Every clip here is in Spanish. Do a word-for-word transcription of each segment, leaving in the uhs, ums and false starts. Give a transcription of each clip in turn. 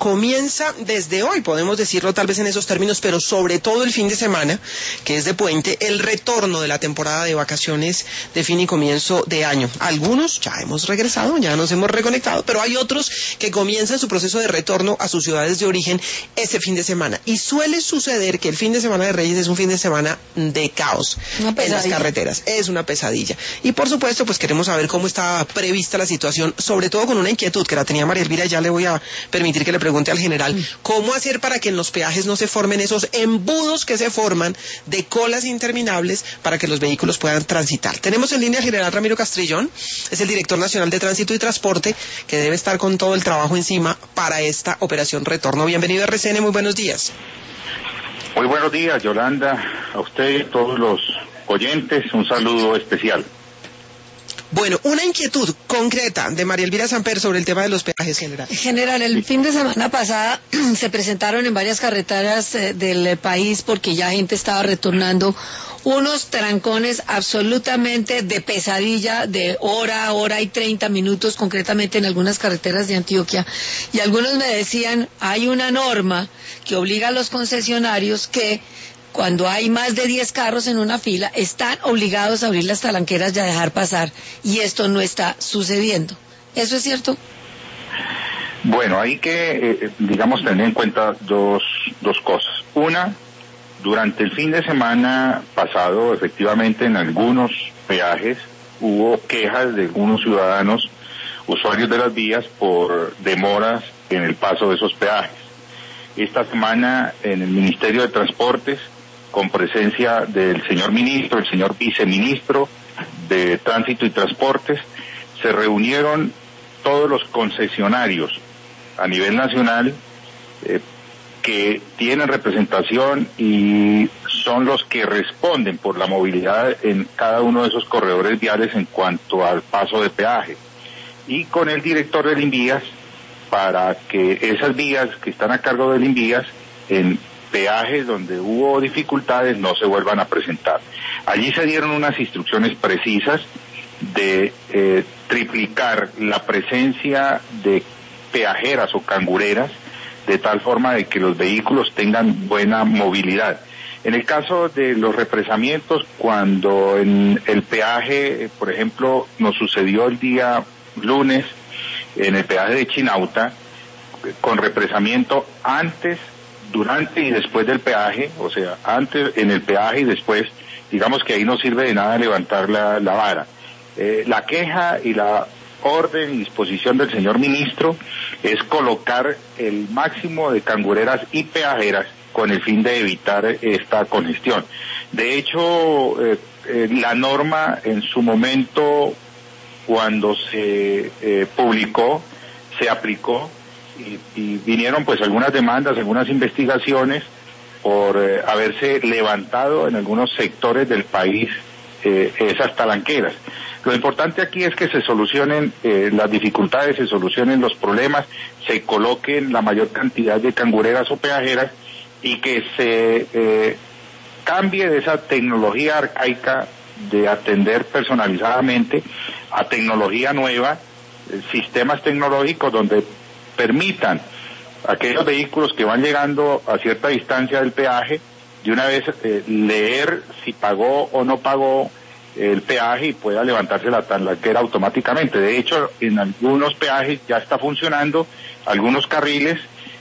comienza desde hoy, podemos decirlo tal vez en esos términos, pero sobre todo el fin de semana, que es de puente, el retorno de la temporada de vacaciones de fin y comienzo de año. Algunos ya hemos regresado, ya nos hemos reconectado, pero hay otros que comienzan su proceso de retorno a sus ciudades de origen este fin de semana. Y suele suceder que el fin de semana de Reyes es un fin de semana de caos en las carreteras. Es una pesadilla. Y por supuesto, pues queremos saber cómo está prevista la situación, sobre todo con una inquietud que la tenía María Elvira, y ya le voy a permitir que le pregunte al general, ¿cómo hacer para que en los peajes no se formen esos embudos que se forman de colas interminables para que los vehículos puedan transitar? Tenemos en línea al general Ramiro Castrillón, es el director nacional de Tránsito y Transporte, que debe estar con todo el trabajo encima para esta operación retorno. Bienvenido a R C N, muy buenos días. Muy buenos días, Yolanda, a usted y a todos los oyentes, un saludo especial. Bueno, una inquietud concreta de María Elvira Samper sobre el tema de los peajes, general. General, el fin de semana pasada se presentaron en varias carreteras eh, del país, porque ya gente estaba retornando, unos trancones absolutamente de pesadilla, de hora, hora y treinta minutos, concretamente en algunas carreteras de Antioquia. Y algunos me decían, hay una norma que obliga a los concesionarios que cuando hay más de diez carros en una fila, están obligados a abrir las talanqueras y a dejar pasar, y esto no está sucediendo. ¿Eso es cierto? Bueno, hay que, eh, digamos, tener en cuenta dos, dos cosas. Una, durante el fin de semana pasado, efectivamente, en algunos peajes hubo quejas de algunos ciudadanos, usuarios de las vías, por demoras en el paso de esos peajes. Esta semana, en el Ministerio de Transportes, con presencia del señor ministro, el señor viceministro de Tránsito y Transportes, se reunieron todos los concesionarios a nivel nacional eh, que tienen representación y son los que responden por la movilidad en cada uno de esos corredores viales en cuanto al paso de peaje, y con el director del Invías, para que esas vías que están a cargo del Invías en peajes donde hubo dificultades no se vuelvan a presentar. Allí se dieron unas instrucciones precisas de eh, triplicar la presencia de peajeras o cangureras, de tal forma de que los vehículos tengan buena movilidad. En el caso de los represamientos, cuando en el peaje, por ejemplo, nos sucedió el día lunes en el peaje de Chinauta, con represamiento antes, durante y después del peaje, o sea, antes en el peaje y después, digamos que ahí no sirve de nada levantar la, la vara. Eh, la queja y la orden y disposición del señor ministro es colocar el máximo de cangureras y peajeras con el fin de evitar esta congestión. De hecho, eh, eh, la norma en su momento, cuando se eh, publicó, se aplicó, y, y vinieron pues algunas demandas, algunas investigaciones por eh, haberse levantado en algunos sectores del país eh, esas talanqueras. Lo importante aquí es que se solucionen eh, las dificultades, se solucionen los problemas, se coloquen la mayor cantidad de cangureras o peajeras, y que se eh, cambie de esa tecnología arcaica de atender personalizadamente a tecnología nueva, eh, sistemas tecnológicos donde permitan a aquellos vehículos que van llegando a cierta distancia del peaje, de una vez eh, leer si pagó o no pagó el peaje y pueda levantarse la talanquera automáticamente. De hecho, en algunos peajes ya está funcionando, algunos carriles,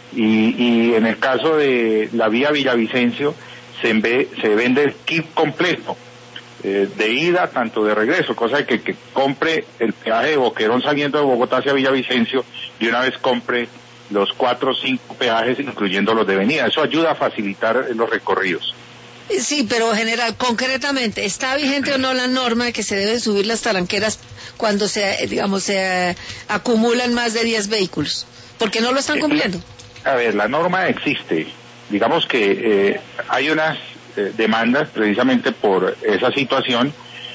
y, y en el caso de la vía Villavicencio se, ve, se vende el kit completo, eh, de ida, tanto de regreso, cosa de que, que compre el peaje de Boquerón saliendo de Bogotá hacia Villavicencio, de una vez compre los cuatro o cinco peajes, incluyendo los de venida. Eso ayuda a facilitar los recorridos. Sí, pero general, concretamente, ¿está vigente o no la norma de que se deben subir las talanqueras cuando se, digamos, se acumulan más de diez vehículos? ¿Porque no lo están cumpliendo? A ver, la norma existe. Digamos que eh, hay unas eh, demandas precisamente por esa situación,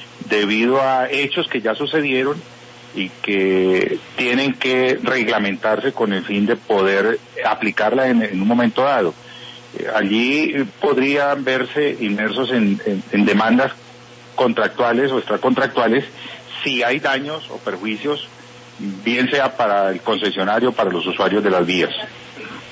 debido a hechos que ya sucedieron y que tienen que reglamentarse con el fin de poder aplicarla en, en un momento dado. Eh, allí podrían verse inmersos en, en, en demandas contractuales o extracontractuales si hay daños o perjuicios, bien sea para el concesionario o para los usuarios de las vías.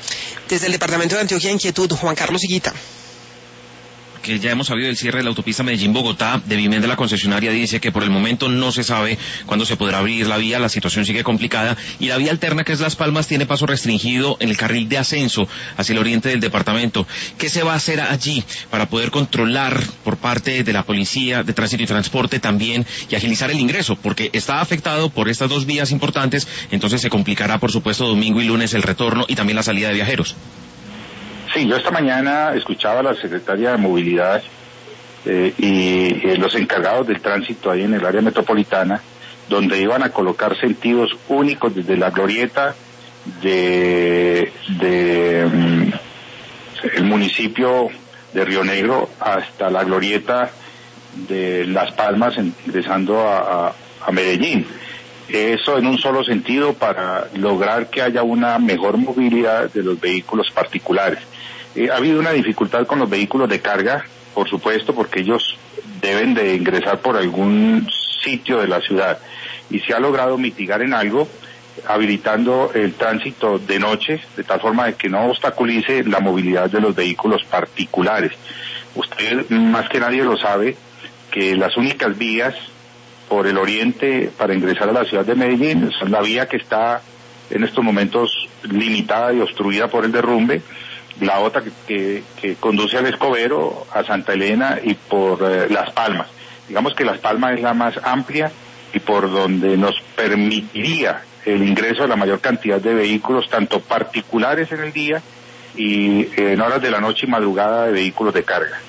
Desde el departamento de Antioquia, inquietud, Juan Carlos Higuita. Que ya hemos sabido del cierre de la autopista Medellín-Bogotá. De Vimen, de la concesionaria, dice que por el momento no se sabe cuándo se podrá abrir la vía, la situación sigue complicada, y la vía alterna, que es Las Palmas, tiene paso restringido en el carril de ascenso hacia el oriente del departamento. ¿Qué se va a hacer allí para poder controlar por parte de la Policía de Tránsito y Transporte también y agilizar el ingreso? Porque está afectado por estas dos vías importantes, entonces se complicará, por supuesto, domingo y lunes el retorno y también la salida de viajeros. Sí, yo esta mañana escuchaba a la secretaria de Movilidad eh, y eh, los encargados del tránsito ahí en el área metropolitana, donde iban a colocar sentidos únicos desde la glorieta de, de um, el municipio de Río Negro hasta la glorieta de Las Palmas, ingresando a, a, a Medellín. Eso en un solo sentido para lograr que haya una mejor movilidad de los vehículos particulares. Eh, ha habido una dificultad con los vehículos de carga, por supuesto, porque ellos deben de ingresar por algún sitio de la ciudad, y se ha logrado mitigar en algo habilitando el tránsito de noche, de tal forma de que no obstaculice la movilidad de los vehículos particulares. Usted más que nadie lo sabe, que las únicas vías por el oriente para ingresar a la ciudad de Medellín son la vía que está en estos momentos limitada y obstruida por el derrumbe, la otra que, que, que conduce al Escobero, a Santa Elena y por eh, Las Palmas. Digamos que Las Palmas es la más amplia y por donde nos permitiría el ingreso de la mayor cantidad de vehículos, tanto particulares en el día y eh, en horas de la noche y madrugada de vehículos de carga.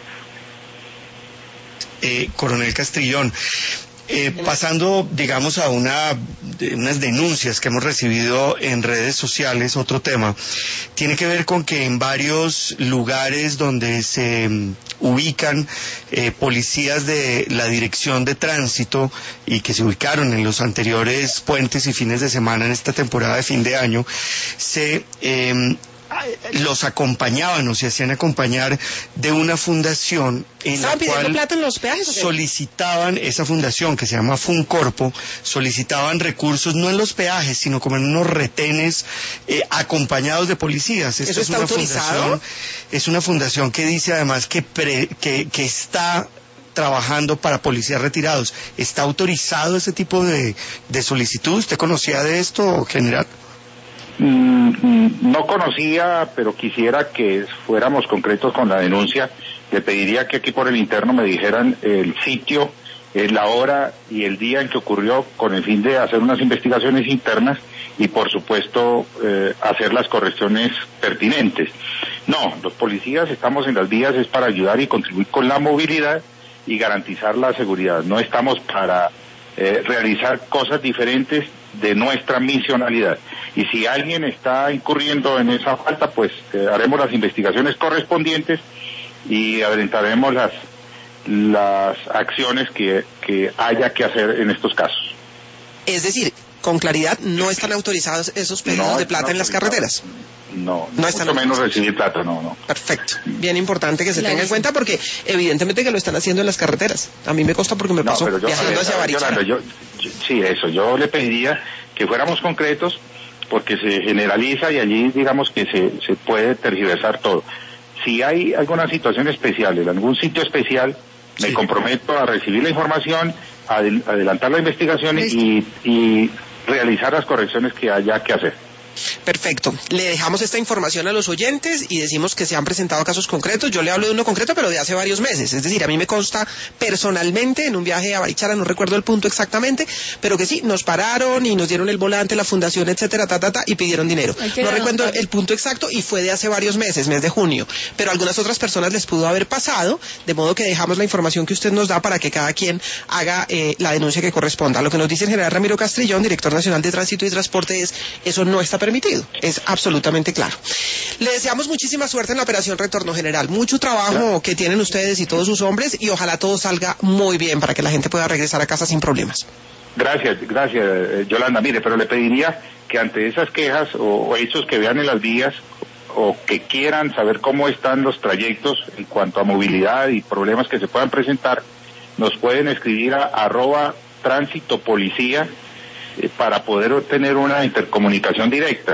Eh, Coronel Castrillón, Eh, pasando, digamos, a una, de, unas denuncias que hemos recibido en redes sociales, otro tema, tiene que ver con que en varios lugares donde se um, ubican eh, policías de la Dirección de Tránsito y que se ubicaron en los anteriores puentes y fines de semana en esta temporada de fin de año, se eh, los acompañaban o se hacían acompañar de una fundación en la cual plata en los peajes, ¿o qué? Solicitaban, esa fundación que se llama Funcorpo, solicitaban recursos no en los peajes, sino como en unos retenes eh, acompañados de policías. Esto ¿Eso es está una autorizado? fundación, es una fundación que dice además que, pre, que, que está trabajando para policías retirados. ¿Está autorizado ese tipo de, de solicitud? ¿Usted conocía de esto, general? No conocía, pero quisiera que fuéramos concretos con la denuncia. Le pediría que aquí por el interno me dijeran el sitio, la hora y el día en que ocurrió, con el fin de hacer unas investigaciones internas y por supuesto eh, hacer las correcciones pertinentes. No, los policías estamos en las vías es para ayudar y contribuir con la movilidad y garantizar la seguridad. No estamos para eh, realizar cosas diferentes de nuestra misionalidad. Y si alguien está incurriendo en esa falta, pues eh, haremos las investigaciones correspondientes y adelantaremos las las acciones que, que haya que hacer en estos casos. Es decir, con claridad, no están autorizados esos pedidos no de plata en las carreteras. No, no están mucho menos recibir plata, no, no. Perfecto. Bien importante que se Claro, tenga en cuenta porque evidentemente que lo están haciendo en las carreteras. A mí me consta porque me no, pasó pero yo, viajando ver, hacia Barichara. Yolanda, yo, yo, sí, eso, yo le pediría que fuéramos concretos porque se generaliza y allí digamos que se, se puede tergiversar todo. Si hay alguna situación especial, en algún sitio especial, me sí. comprometo a recibir la información, a adelantar la investigación y, y realizar las correcciones que haya que hacer. Perfecto. Le dejamos esta información a los oyentes y decimos que se han presentado casos concretos. Yo le hablo de uno concreto, pero de hace varios meses. Es decir, a mí me consta personalmente en un viaje a Barichara, no recuerdo el punto exactamente, pero que sí, nos pararon y nos dieron el volante, la fundación, etcétera, ta, ta, ta, y pidieron dinero. No recuerdo el punto exacto y fue de hace varios meses, mes de junio. Pero a algunas otras personas les pudo haber pasado, de modo que dejamos la información que usted nos da para que cada quien haga eh, la denuncia que corresponda. Lo que nos dice el general Ramiro Castrillón, director nacional de Tránsito y Transporte, es eso no está permitido. Es absolutamente claro. Le deseamos muchísima suerte en la operación Retorno, general. Mucho trabajo que tienen ustedes y todos sus hombres y ojalá todo salga muy bien para que la gente pueda regresar a casa sin problemas. Gracias, gracias, Yolanda. Mire, pero le pediría que ante esas quejas o, o hechos que vean en las vías o que quieran saber cómo están los trayectos en cuanto a movilidad y problemas que se puedan presentar, nos pueden escribir a arroba tránsito policía eh, para poder tener una intercomunicación directa.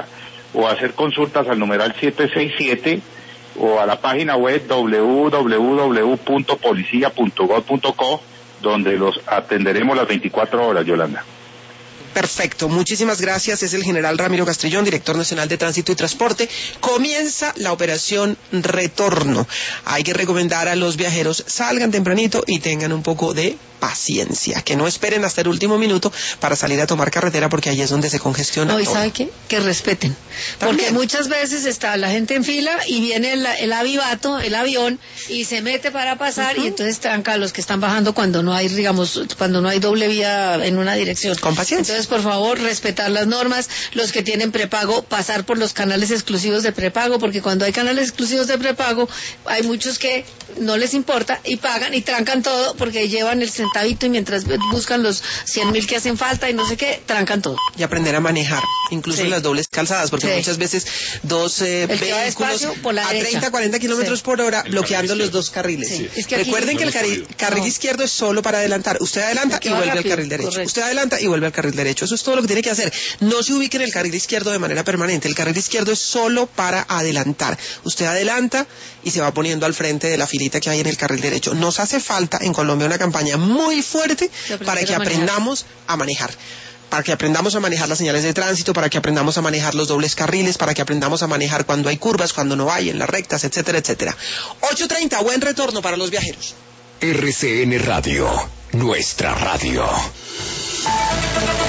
o hacer consultas al numeral siete seis siete o a la página web doble u doble u doble u punto policía punto gov punto co, donde los atenderemos las veinticuatro horas, Yolanda. Perfecto, muchísimas gracias. Es el general Ramiro Castrillón, director nacional de Tránsito y Transporte. Comienza la operación Retorno. Hay que recomendar a los viajeros salgan tempranito y tengan un poco de paciencia, que no esperen hasta el último minuto para salir a tomar carretera, porque ahí es donde se congestiona no, ¿y todo. sabe qué? Que respeten. También. Porque muchas veces está la gente en fila y viene el, el avivato, el avión, y se mete para pasar, uh-huh. y entonces tranca a los que están bajando cuando no hay, digamos, cuando no hay doble vía en una dirección. Con paciencia. Entonces, por favor, respetar las normas. Los que tienen prepago, pasar por los canales exclusivos de prepago, porque cuando hay canales exclusivos de prepago, hay muchos que no les importa y pagan y trancan todo porque llevan el centavito y mientras buscan los cien mil que hacen falta y no sé qué, trancan todo. Y aprender a manejar, incluso Sí. en las dobles calzadas, porque Sí. muchas veces dos eh, El que va vehículos despacio, por la a derecha. treinta, cuarenta kilómetros Sí. por hora El bloqueando carril los dos carriles. Sí. Es que aquí- Recuerden que el carril, carril No. izquierdo es solo para adelantar. Usted adelanta El que y va vuelve rápido, al carril derecho. correcto. Usted adelanta y vuelve al carril derecho. Eso es todo lo que tiene que hacer. No se ubique en el carril izquierdo de manera permanente. El carril izquierdo es solo para adelantar. Usted adelanta y se va poniendo al frente de la filita que hay en el carril derecho. Nos hace falta en Colombia una campaña muy fuerte para que a manejar. aprendamos a manejar. Para que aprendamos a manejar las señales de tránsito, para que aprendamos a manejar los dobles carriles, para que aprendamos a manejar cuando hay curvas, cuando no hay, en las rectas, etcétera, etcétera. ocho treinta, buen retorno para los viajeros. R C N Radio, nuestra radio.